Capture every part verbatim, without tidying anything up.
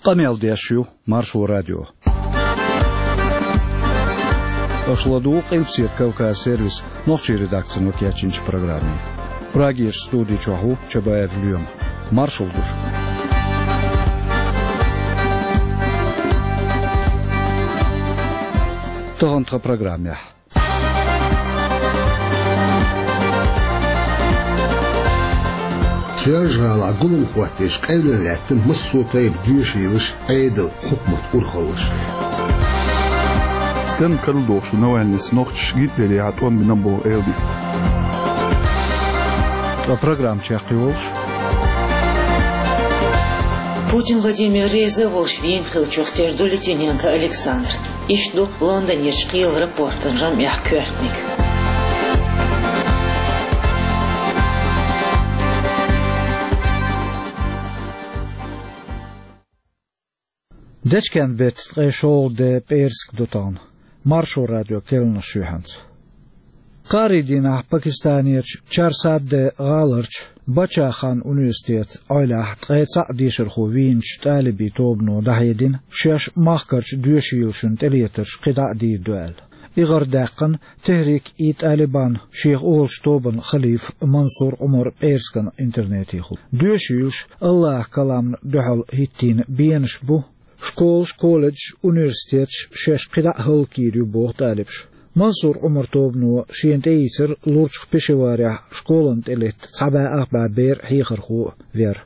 قميل ديشيو مارشو راديو أشلدو قلب سيد كوكا سيرفيس نوخشي редакция نوكياتشинч программе. Прагиш студии чоху чабаев люем. Маршал душ. Тогонтха программе. Сержгала гулум хватиш кайлалаттын мыссутайып дүйшилиш айдыл хукмут урхалыш. Стен калдош новелнис нохч гитлери атон минабо элди. А программ чахтыволш. Путин Владимир Резоволш Винхил чохтерду Литвиненко Александр. Ишду в Лондоне шкил рапортен жам мягквертник. Дечкен бет трешол де Перск дотан. Маршо радио келна шуханц. Қаридина Пакистаниерч чарсад де галарч Бачахан университет айла трэца дишерху винч талиби тобно дахидин шеш махкарч дюшилшун телиетер қида ди дуэл. Игар даққан Техрик и Талибан Шейх Олш тобан Халиф Мансур Умар Перскан интернети ху. Дюшилш Аллах калам духал хиттин бинш бу школ, колледж, университет шеш қида халкирю бог талибш. Мансур Умар тобну шиент эйсер лурчх пешеваря школан телет цаба ахба бер хихарху вер.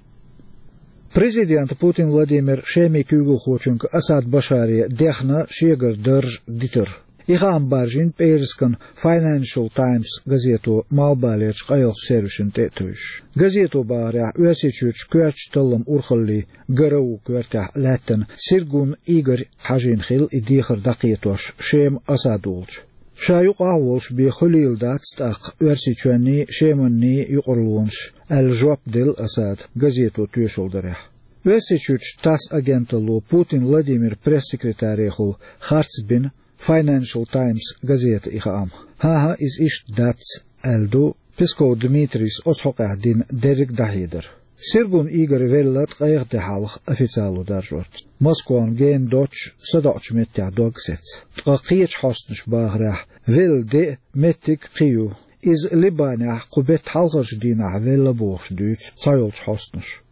Президент Путин Владимир Шеми Кюгу хочунг Асад Башари дехна шегар държ дитер. Ихам баржин Перскан Financial Times газету малбалеч қайыл сервишін тетуш. Газету баря өсечуч көч талым урхалли гарау квертя ләттен Сиргун Игорь Хажинхил и дихар дақиетош Шем Асад улч. Шаюк аволш би Хулил датстақ өрсичуанни Шеманни юқырлуынш әл-жуап дел Асад газету түйшолдыря. Өсечуч тас агенталу Путин Владимир пресс-секретариху Харцбин Financial Times газета ихаам. Ха-ха из иш датс элду Песков Дмитрис отхоқахдин Дерек Дахидер. Сиргун Игорь Веллат қайғды халқ официалу даржорт. Москван ген доч садоч меття догсец. Тқақиеч хостныш бағрах Велде меттик қию. Из Либаня қубет халқыш дина Велла бош дүйт сайолч хостныш.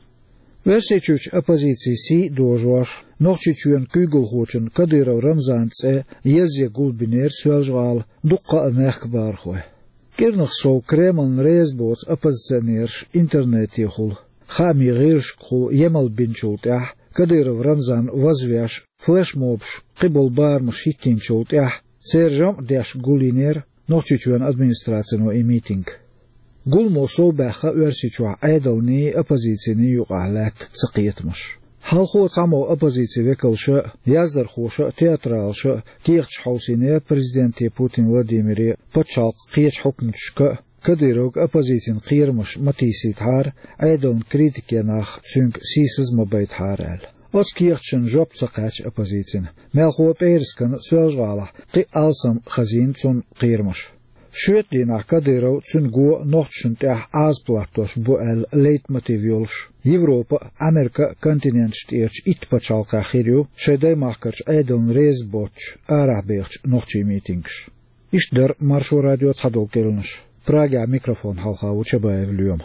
Версечуч оппозиции си дожваш, нохчичуен кюгл хочен Кадыров Рамзанце, езде гулбинер сюалжвал, дукка мехкбархуе. Кирнах со Кремль резбоц оппозиционерш интернете хул. Хами гиршку емал бинчултях, Кадыров Рамзан возвяш, флешмобш, кибол бармш хиттинчултях, сержам дяш гулинер, нохчичуен администрацияно и митинг. Гулмо солбаха өрсичуа айдални оппозицияни юqahlат цақиетмаш. Халқо цамо оппозиция векалша, яздар хоша, театралша, киехч хаусине президенте Путин Владимире пачалq қиеч хукмчка, Кадыров оппозициян қиермаш матиситхар, айдалн критикенах цунг сисыз мабайтхарал. Оц киехчен жоп цақач оппозициян. Мелхо Перскан сөжғала, қи алсам хазин цун қиермаш. Шветлина Кадыров цунгу нохчунтях азплатош буэл лейтмотивиолш. Европа, Америка континентштирч итпачалка хирю, шедай махкарч айдон резбоч, арабехч нохчи митингш. Иштер маршу радио цадол келнш. Прага микрофон халха учабаев люем.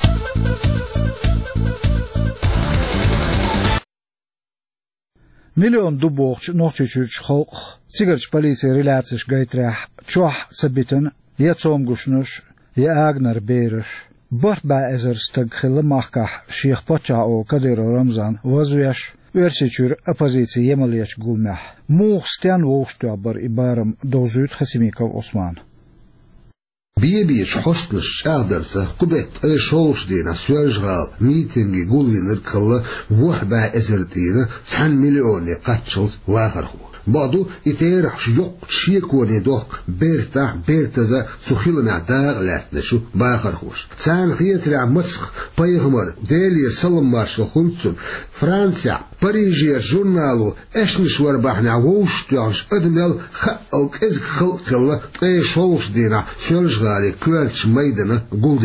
Миллион дубохч нохчичуч халк, цигарч полиция реляциш гайтрах, чох сабитен, يتوم قشنش يأغنر بيرش بربع ازر استقخل محكح شيخ بطشع او كدير رمضان وزويش ورسيچور اپوزيسي يمليش قولمح موخ ستيان ووشتو عبر إبارم دوزوت خسيميكو عثمان بيبيش حسنش اغدرسه قبت اشولش دينا سوالجغال ميتنجي قولينر كلا وحبع ازر دينا سحن مليوني قاتشل واخرخو بعضو يتيرح يق شيكوني دوخ بيرتاح بيرتزا سخيلنا داغ لاتنشو باخر خوش تسان خيترع متسخ بايغمر ديلير سلم مارشل خنسون فرانسيا باريجير جورنالو اشنش ورباحنا ووش توغش ادمل خلق از خلق الله تقي شولش دينا سولش غالي كوالش ميدنا قولدنا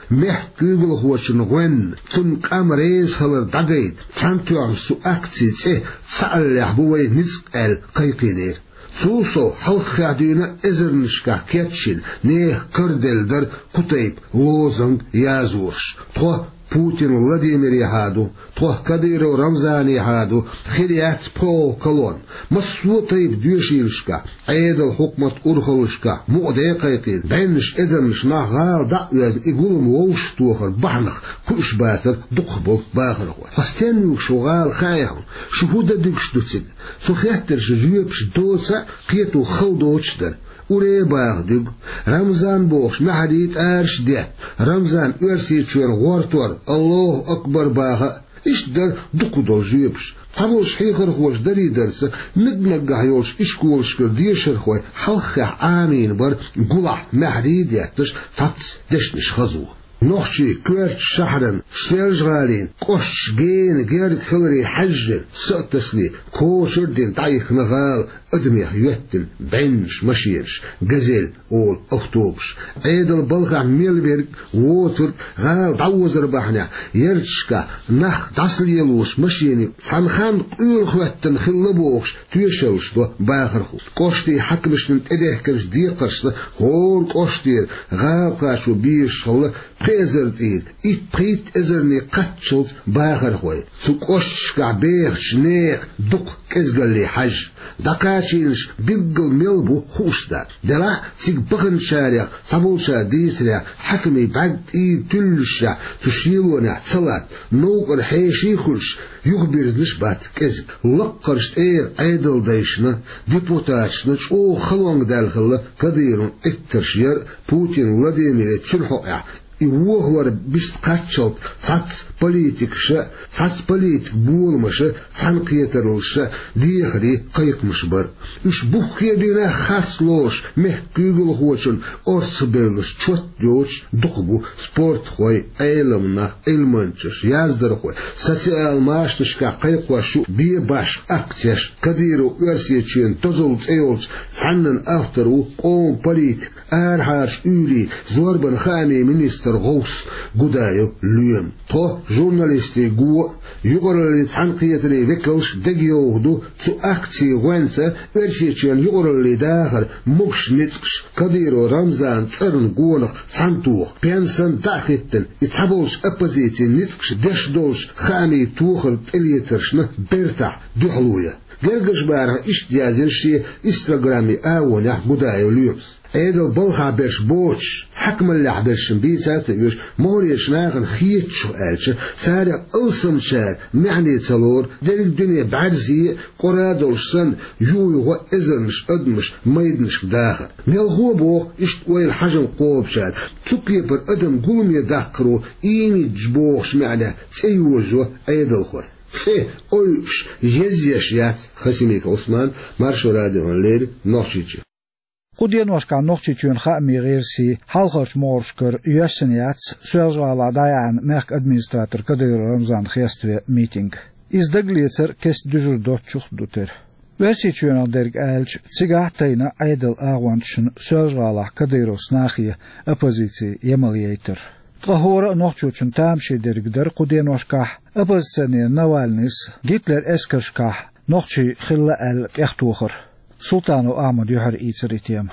مح كيغل خوشن غن تن كامريز هلر دقيد تانتوان سو اكتي تي تسأل يحبوي نزق ال قيقينير سوسو حلق يعدينا ازرنشكا كيتشين نيه كردل در قطيب لوزنگ يازورش تو بوتين ولاديمير يهادو توه كاديرو رمزان يهادو خيريات بول كولون مسوطيب ديوشيلشكا عيد الحكمة أرخلشكا مؤدي قيقين بينش إذنش ناغال دعوز إقولم ووش توخر بحنخ كلش باتر دقبل باخر خواه فستين يوك شغال خايهون شهودة ديكش دوتسيد سو خياترش جيوبش دوتسا قيتو خلدوش در وري باغدق رمضان بوش محريت ارش ده رمضان ارسي چون غورتور الله اكبر باغا اش در دقدل جيبش قبلش حيخر خوش دري درس نقنق هيوش اشكولش كر ديشر خوي حلخ عامين بر قلع محريت ياتش تاتس دشنش خزوه نوخشي كويرت شهرن شتيرج غالين قوش جين غير خلري حجر سأتسلي كوشر دين تايخ نغال ادمي يهتن بينش مشيرش غزيل اول اكتوبش عيد البلغة ميلبرغ ووتر غال دعوزر بحنا يرشكا نخ داسل يلوش مشيني تنخان قيل خوتن خلبوخش تيشلش دو باخرخو قوشتي حكمشن ادهكرش ديقرش هول قوشتير غال قاشو بيش الله بيزرتين إت بيت إزرني قتشلت باخر خوي سوكوش كعبير شنيق دق كزقلي حج دقاشينش بيقل ملبو خوش دا دلا تيك بغن شارع صبول شا ديسرع حكمي بعد إي تلشا تشيلونا صلات نوقر حيشي خلش يخبر نشبات كزق لقرشت اير عيدل دايشنا ديبوتاشنا شو خلونغ دالخلا قديرون اترشير بوتين ولاديمير تشلحوع يوغور بيست قاتشلت تاتس بوليتيكشا تاتس بوليتيك بولمشا تنقيترلشا ديخري قيق مشبر اش بوخي دينا خاصلوش محكيغل خوشن أرسبيلش چوت ديوش دقبو سبورت خوي ايلمنا ايلمنچش يازدر خوي سوسيال ماشتشكا قيق وشو بي باش اكتش كديرو ارسيچين تزولت ايولش فنن افترو قوم بوليتيك ارهاش اولي زوربن خاني منيستر غوص قدايو ليوم تو جورناليستي قوة يقرر لي تنقيتني فيكلش دقيوهدو تو اكتي وانسا ارشيچين يقرر لي داخر مكش نتقش كديرو رمزان ترن قولخ تنتوخ بيانسان داخلتن يتحبولش اپوزيتي نتقش دش دولش خامي توخر تليترشنا بيرتاح دوحلويا قرقش بارها اش ديازرشي استغرامي اونه قدايو ليومس ايدل بلغا برش بوش حكم اللح برشن بيسات يوش موريش ناغن خيت شو قالش سارع الصم شار معني تلور دير الدنيا بعرزي قرادولش سن يو يغو ازرمش ادمش ميدنش داخل ميلغو بوغ اشت ويل حجم قوب شار تقي بر ادم قلم يداقرو ايمي جبوغش معنا تيوجو ايدل خوي سي اوش يزيشيات خسيميك عثمان مارشو راديو لير نوشيتش قدير وشكا نوختي تون خامي غيرسي حلقش مورشكر يسنيات سوالجوالا دايان ميرك ادمنستراتور كدير رمضان خيستوي ميتينغ از دغليتر كست دجور دوت چوخ دوتر ورسي تون درگ الچ تيغا تينا ايدل اغوانشن سوالجوالا كديرو سناخيه اپوزيسي يمليتر تغهور نوختوچن تامشي درگدر قدير وشكا اپوزيسيونير نوالنس جيتلر اسكرشكا نوختي خلا ال اختوخر سلطانو أحمد يحر إيتريتيام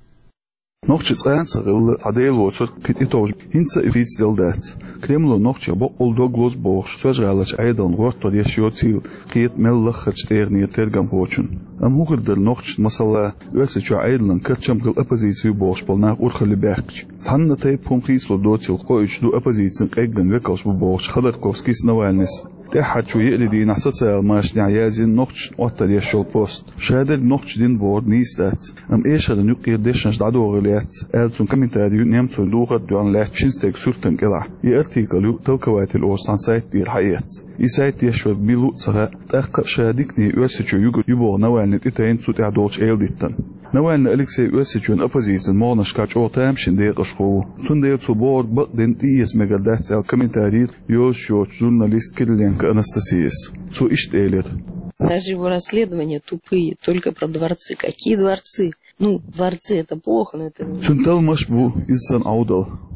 نوختي تسانسغل عديل وصل كتيتوج هنسا إفيتس دلدات كريملو نوختي بو أولدو غلوز بوش سوجغالش أيضاً غورتو ديشيوتيل قيت ملخش تيرني تيرغم بوشن أم هوغر دل نوختي مسلا ويسيشو أيضاً كرتشم غل أبازيسيو بوش بلناق أرخلي بيحكش سحنا تايب بومخيسلو دوتيل قويش دو أبازيسين قيقن غكوش بوش خدركوفسكيس نوالنس تحت شو يقلدي نحسسها ماشي عيازين نوختش وقتا ديشو البوست شهادة نوختش دين بورد نيستات أم إيش هذا نقير ديشنش دعدو غليات ألسون كمنتاريو نيمتون لغة دوان لاح شنستيك سورتن كلا يأرتيكاليو تلكوات الأورسان سايت دي الحياة يسايت يشوك بيلو تسغى تأقى شهاديكني يوسيشو يوغو يبور نوالنت إتاين سوت إعدوش إيل ديتن نوالنا أليكسي يوسيشون أبازيزن مورنش كاتش أورتامشن دير أشخو تون دير تو بورد بقدين تيس مقالدات سال كمنتارير يوش يوش جورناليست كيرلينك أنастасиис. Цу ишт элет. Даже его расследования тупые, только про дворцы. Какие дворцы? Ну, дворцы это плохо, но это... Цунтал машбу изсан аудал.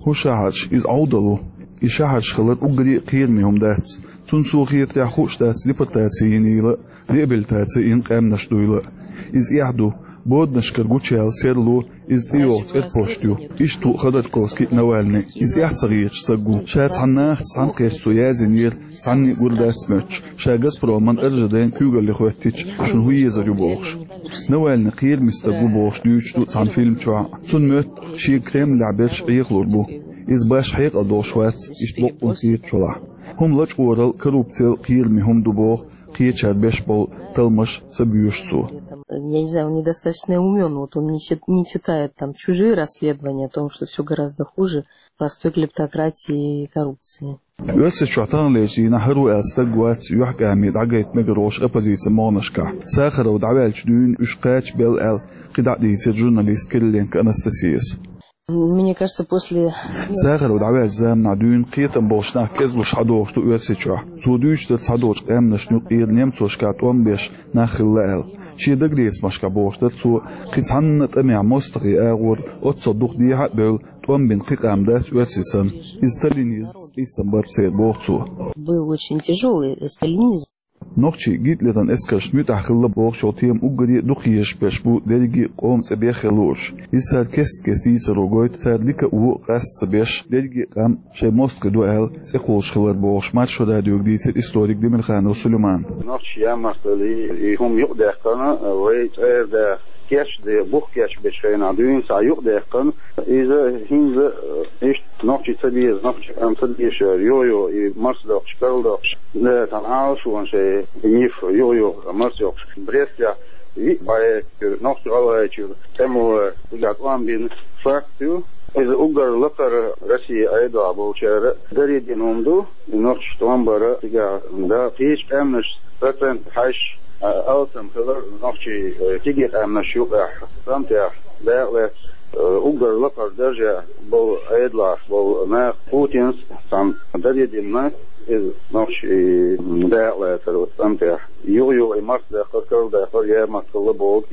هو شاهدش إز عودلو يشاهدش خلط أقري قير مهم دات تنسو خير تاخوش دات لبتاتيني لا لقبل تاتين قام نشدويلا إز إعدو بود نشكر قوتشال سيرلو إز إيوت إت بوشتيو إشتو خدت كوسكي نوالني إز إعد صغير سقو شاد سعناخ سعن قيسو يازنير سعني قردات سمتش شاقس برومان أرجدين كيوغا اللي خواتيش شنو هي يزريو بوخش نوالني قير مستقو بوخش ديوشتو سعن فيلم شوع سن مت شي كريم لعبتش إيخلور بو إز باش حيق أدوش وات إشتبق ونسير شلح هم لج أورال كروبتل قير مهم دبوخ قير شاد بيش بول تلمش سبيوش سو. Я не знаю, он недостаточно умен, вот он не, не читает там чужие расследования о том, что все гораздо хуже простой клептократии и коррупции. Ötse شعطان ليجي نهرو أستقوات يحكى عميد عقيت مجروش أبزيت مونشكا ساخر ودعوال جدون أشقاش بيل أل قدع ديتي جورناليست كرلين كأنستسيس. Мне кажется, после... ساخر ودعوال زام نعدون قيتم بوشنا كزلوش حدوش تو أتسي شوح سودوش تتصدوش قام نشنو قير نيمتوش كاتوان بيش ناخل لأل شي دقريس مشكا بوش تتسو قيت عنت أميع مستقي آغور أتصدوق دي حق بيل توان بين قيق عمدات أتسي سن إستالينيز إسان برسيد بوغتسو Был очень тяжелый сталинизм. نوخشي جيت لدن اسكرش متاخل بوغ شوتيم اوغري دوخيش بشبو دليغي قوم صبيخلوش يسال كست كستي سروغويت سادليك او قاست صبيش دليغي قام شي موست دوال سيقولش خلر بوغش مات شو داديو ديت هيستوريك دي من خان سليمان نوخشي يا ماستلي هم يقدر قنا ويت ار كاش دي بوخ كاش بشين عدوين سا يقدر قن اذا هينز ايش نوخشي تبيز نوخشي ام تبيش يو يو مارس دوخش كارل دوخش لا تنعاش وان شي نيف يو يو مارس دوخش بريستيا и باي نوخشي على يو تمو قاعد بين فاكتو إذا أقدر لقر رسي أيضا أبو شارع دريد ينومدو نوخش توانبرا تيجا دا فيش أمنش فتن حش أوتم خلر نوخشي تيجي أمنش يوقع سامتيا دا أقدر لقر درجة بو أيضا بو ما بوتينز سام دريد ينوم إذ نوخشي دا لا تلو سامتيا يو يو إمارس دا خلر دا خلر يا ما تخلى بوك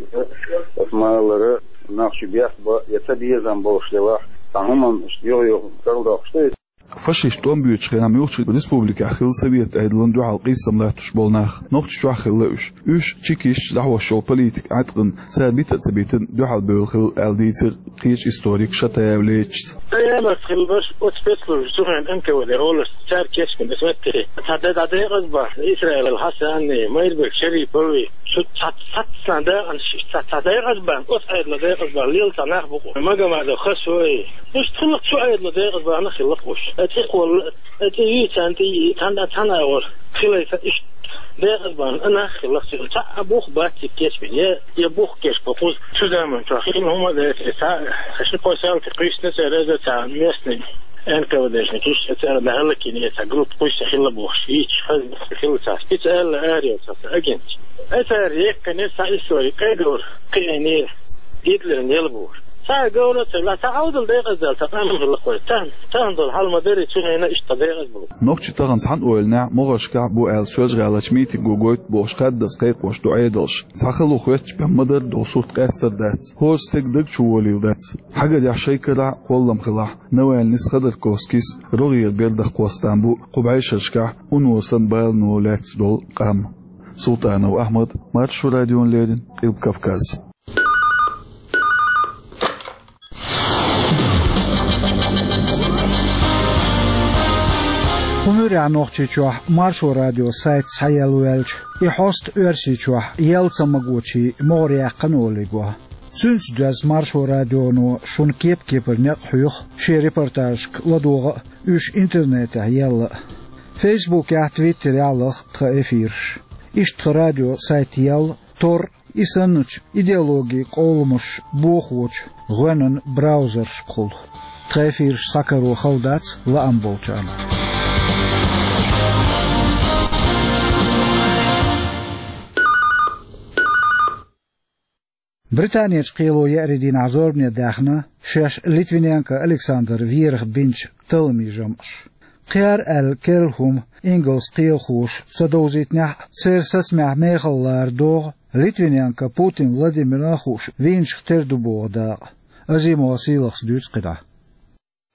اسمها لرا ناخش بيحبا يتبيزن بوشلواح تعهمن يو كارل داخشتيت فشيش توم بيوتش خينا ميوتش ريسبوبليكا خيل سويت ايدلن دو حلقي سملاتش بولناخ نوخش شو خيلوش اش تشيكيش دعوه شو بوليتيك عتقن ثابت ثبتن دو حل بيخل الديتر قيش هيستوريك شتاوليتش يا ما خلبش وتفكر شوفن انك ولا رول ستار كيش من اسمته تعدد عدي غصبه اسرائيل الحسن ما يربك شري بوي شو صات سنده ان تعدي غصبه اسرائيل لدي غصبه ليل تناخ بقو ما جمع ده خشوي مش تخلق شو عيد لدي غصبه انا خلقوش اتقول اتيت انت تانا تانا اور خليت ايش ده غصبان انا خلصت تاع ابوخ باتي كيش يا يا بوخ كيش بقول شو زمان تاخين هم ده تاع خش بوسال تقيس نسرده تاع ميسني انك وداش نكيش تاع لهلك ني تاع جروب قيس خلا بوخ شيش خل خل تاع تسال اريا تاع اجنت اثر يكنس اسوري قيدور قيني هتلر يلبور تا جولة لا تعود الدقيقة زال تقامل الأخوة تان تان دول حال مدري تشوفه هنا إيش تدقيقة بقول نوكش تغن سحن أولنا مغش كعب بو أل سوج غالش ميتي جوجوت بوش قد دقيق وش دعيدلش سخلو خوتش بمدر دو صوت قاستر دات هو ستيك دق شوالي دات حاجة دي عشي كلا قولم خلاح نوال نس خدر كوسكيس رغير بيردخ قوستان بو قبعيش الشكع ونوصن بايل نولات دول قام سلطان وأحمد مارشو راديون ليدن قلب كفكاز Humura nochchichuah Marsho Radio site sayalwelch I host ursichuah yeltsa maguchi moria qanoligwa Syns daz Marsho Radio no shun kep kepernek huyuh she reportage ladoga üsh internet yalla Facebook ja Twitter yalla efir Isht radio site yall tor isanch ideologi qolmush boxwoch gwanan browser qol Trefir sakaro khaldat la ambolchan بريطانيا قيلو يأردين عزوربني داخنا شاش ليتوينيانكا ألكسندر فيرخ بنش تلمي جمش قيار ال كيرلهم إنجلز قيل خوش صدوزيتنا سير سسمع ميخل لاردوغ ليتوينيانكا بوتين فلاديمير خوش فينش تردو بوغداغ أزيم وسيلخ سدوز قدع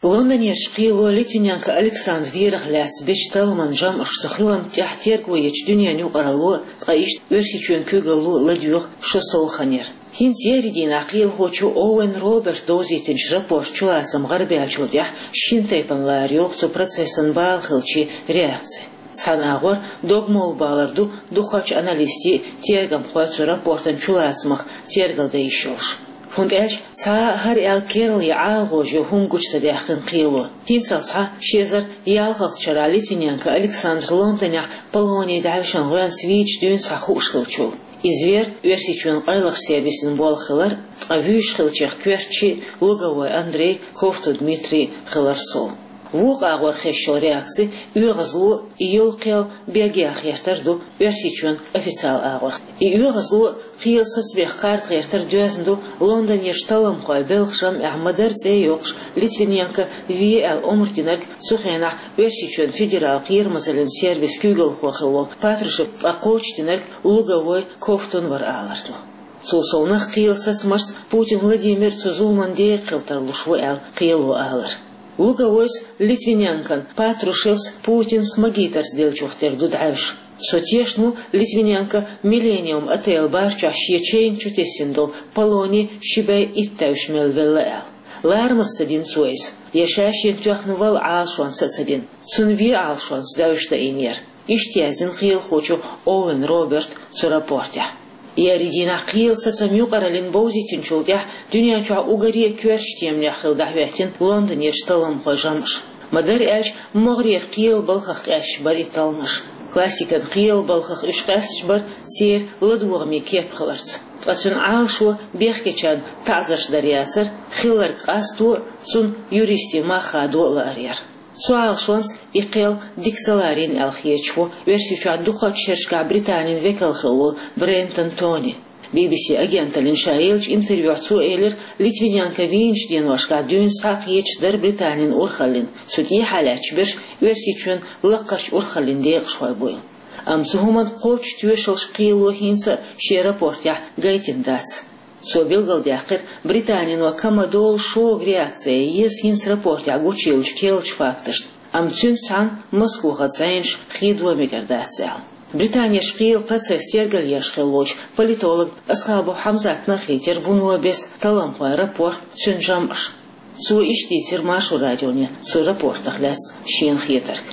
В Лондоне шкило Литвинянка Александр Вирах ляц бечтал манжам аж сахилам тяхтергу еч дюняню qaralo qayish версичuen kügalу ладюх шосол ханер. Хин зеридин ақил хочу Оуэн Роберт дозитинч рапорт чулацам гарбялчулдях шинтейпан ларёхцу процессан балхылчи реакции. Санагор догмол баларду духач аналисти тергам хвацу рапортан чулацмах тергалда ишолш. Фундэлч ца хар эл керл яалго жо хунгуч садяхын қилу. Хинцал ца шезар ялғалт чара Литвинянка Александр Лондонях полони дәвшан ғуян свич дүйін сақу ұшқылчул. Извер версичуен қайлық сервисін болхылар, а вүйш қылчех кверчи луговой Андрей Кофту Дмитрий Хыларсол. Вуq ağır xeşşol reaksi üyğızlu iyolqel begah yertardu versiçun ofitsial ağır. Üyğızlu qiyılsıç bex qart yertar düzündu London yerştalam qoy belxşam ahmadar yoqş Litvinyanka V L omurtinak suxena versiçun federal qiyirmazalın servis kügül qoxılo patruşup aqoçtinak lugovoy koftun var ağırdu. Sulsonaq qiyılsıç mars Putin Vladimir Цузулман dey qiltarlushvu el qiylu ağır. Луговойс Литвинянкан Патрушевс Путин смагитар сделчухтер дудавш. Сотешну Литвинянка миллениум ател барча щечейн чутесиндол полони шибай иттавшмел веллаэл. Лармас садин суэйс. Яшашин тюахнувал алшуан сацадин. Цунви алшуан сдавшта инер. Иштязин қил хочу Оуэн Роберт цурапортя. Яридина қил сацамю қаралин боузитин чулдях дүниячуа угария кверштемля қылдахвятин Лондон ершталам қожамыш. Мадар әлш моғрер қил балқақ әш бариталмыш. Классикан қил балқақ үшқасыш бар тер ладуғами кеп қыларц. Ацун алшу бехкечан тазарш дарияцар қилар қасту цун юристи махаду ларьяр. Суал шонс иқел дикцаларин алхиечву версичуа духот шершка Британин векалхылу Брентон Тони. би би си агент Алин Шаилч интервью цу элер Литвинянка винч денвашка дюн сақ ечдер Британин урхалин. Судьи халяч берш версичуан лаққаш урхалин дейқшвай бойыл. Амцухуман қоч тюешылш қилу хинца шерапортях гайтин дац. Со билгалдяхкер Британину камадол шоу реакция ес хинц рапорт агучилч келч фактышт. Амцун сан Москву хацаинш хидво мегардациял. Британия шкил процесс тергал яшхелоч политолог Асхабу Хамзат нахитер вунуа без талампай рапорт сюнжамш. Со иштитер машу радионе со рапортах ляц шин хитерк.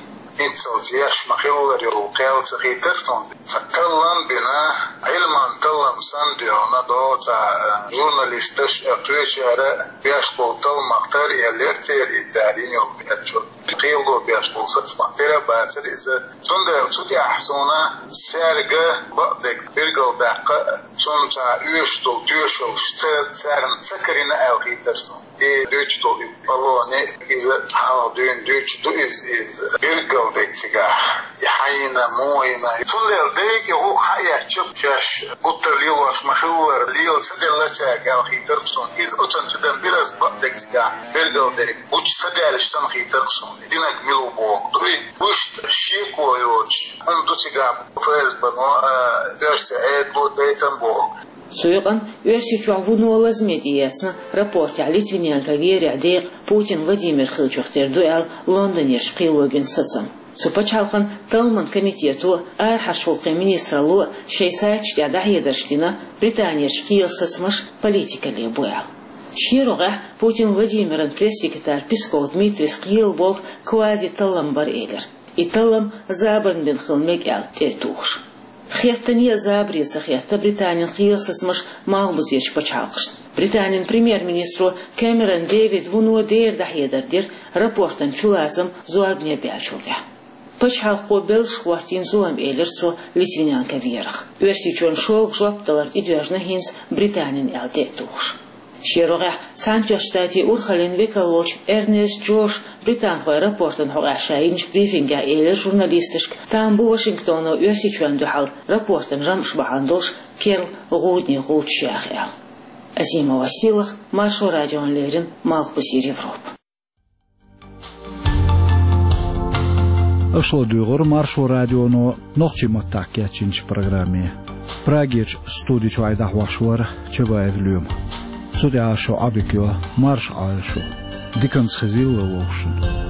إنسان مخيولر يوقعل تغيترتون تكلم بنا علما تلم سنديونا دوتا جورناليستش اقويشارة بيشبول تل مقتر يليرتير إتارين يوم بيهجو قيلو بيشبول ست مقتر باتر إذا تندر تودي أحسونا سارقة بقدك بيرقل باقة تنتا يوشتو تيوشو شتل سارن تسكرين ألغيترسون إيه دوشتو بالوني إذا حاول دون دوشتو إز إز بيرقل بيتيغا يحينا موينا تندر ديك يغو حيا تشب جاش قطر ليواش مخور ليو تدلتا ألغيترسون إز أتن تدن بيرز بقدك تيغا بيرقل ديك وش تدالش تنغيترسون دينك ميلو بوك دوي وشت شيكو يوش أنتو تيغا فاز بنو درس عيد بود بيتن بوك Суйған версичуа вунуалаз медияцна рапорте Литвинянка веря дейq Путин Владимир Хылчухтер дуэл Лондонеш қилогин сыцам. Супачалқан Талман комитету ар хашулқы министралу шейсайчтя дахедерштина Британияш қил сыцмыш политика ли буэл. Шируға Путин Владимирын пресс-секретарь Песков Дмитрий скил бол квази талам бар элер. И талам забан бен хылмек әл тетухш. Хеттания забрица хетта Британин қиылсызмыш малбыз еш пачалқышт. Британин премьер-министру Кэмерон Дэвид вуну дейр дахедердер рапортан чулазым зуарбне бячулда. Пачалқо белш хватин зулам элерцу Литвинянка верах. Версичон шоук жопталар идвяжна хинс Британин элде тухш. Шеруға Цантер штати урхалин векалоч Эрнест Джош британхой рапортын хоға шайынш брифинга элер журналистышк там бу Вашингтону версичуан духал рапортын жамш бахандолш керл ғудни ғуд шях эл. Азима Василах, Маршу радион лерин, Малхбусир Европ. Ошло дүйғыр Маршу радиону ноқчиматтақ кәтчінші программе. Прагеч студичу айдақ вашуар Чебаев люм. Судя ашу абикё марш ашу. ديكنس خزيل ووخشن